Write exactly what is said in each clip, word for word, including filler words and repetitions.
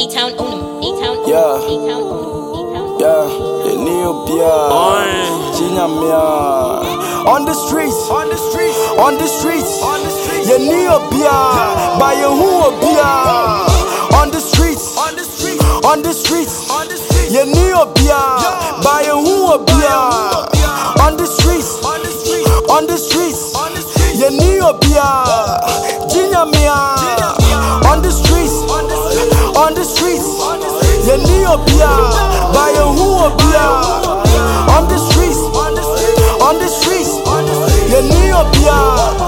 A-Town on them, A-Town on them, Yeah. A-Town on them, A-Town. Yeah, you need Pia, Gina Mia. On the streets, on the streets, on the streets, on the streets. You need Pia, by your who Pia. On the streets, on the streets, on the streets, on the streets. You need Pia, by your who Pia. On the streets, on the streets, on the streets, on the streets. You need Pia, Gina Mia. On the streets, on the streets, you need Pia, by your who Pia. On the streets, on the streets, you need Pia,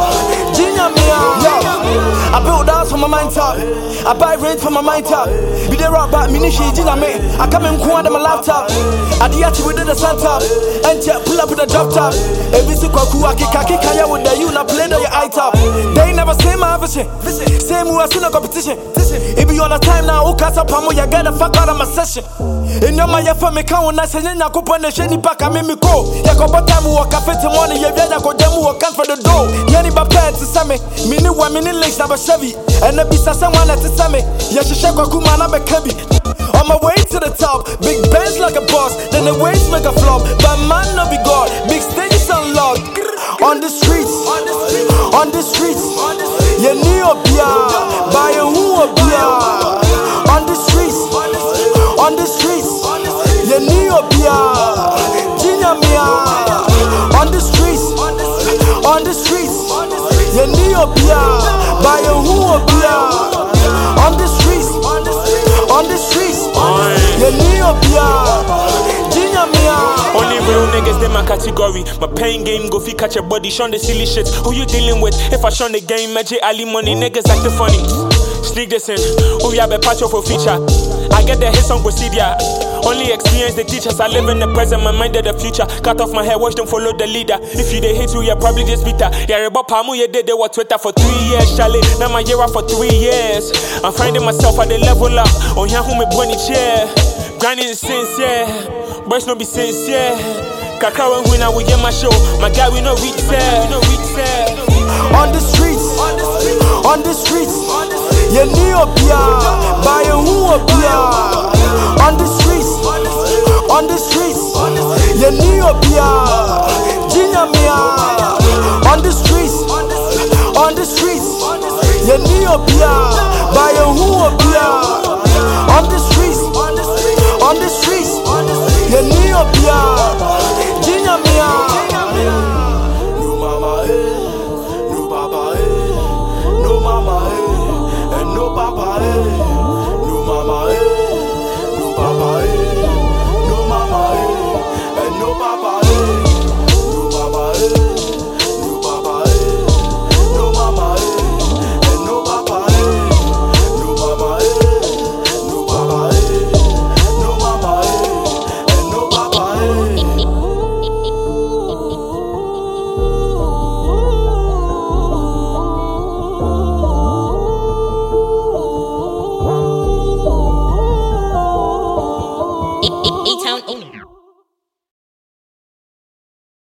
Gina Mia. I build house for my mind top, I buy rent for my mind top. Be there rock back, mini she Gina me. I come in cool on my laptop. I diachi with the sun top, and jet pull up with a drop top. Every single cool I kick, I kick I with the you, not play on your eye top. They never say my vision, same who I see no competition. It be on a time now, who cast up, you gotta fuck out of my session. In your my for me, count when I say, I go on the shady back, I make me go. Ya go but time walk a fit morning, you gotta go them walk out for the door. Yanni Bapet to Sammy, mini one minute links, never Chevy, and the beast someone at the Sammy. Yashaka Kumana Bekabi. On my way to the top, big bands like a boss, then the waves make a flop. But man, no be God, big stages unlocked. On the streets, on the streets, on the streets, you need Pia, by your who Pia. On the streets, on the streets, you need Pia, Gina Mia. On the streets, on the streets, you need Pia, by your who Pia. On the streets, on the streets, you need Pia, Gina Mia. Only real niggas, they my category. My pain game, go fi catch a body, shun the silly shit. Who you dealing with? If I shun the game, Magic Ali money, niggas acting funny. Sneak this in, who ya be patch for feature. I get the hits on procedure. Only experience the teachers. I live in the present, my mind of the future. Cut off my hair, watch them follow the leader. If you they hate you, you're probably just bitter. Yeah, about Pamu, you did they were Twitter for three years, Charlie. Now my year out for three years. I'm finding myself at the level up. On here, who me bunny chair. Grinding sincere, boys no be sincere. Kaka when we now we get my show. My guy we no reach there, we no reach there. On the streets, on the streets, you need Pia, by your who Pia. On the streets, on the streets, you need Pia, Gina Mia. On the streets, on the streets, you need Pia, by your who Pia.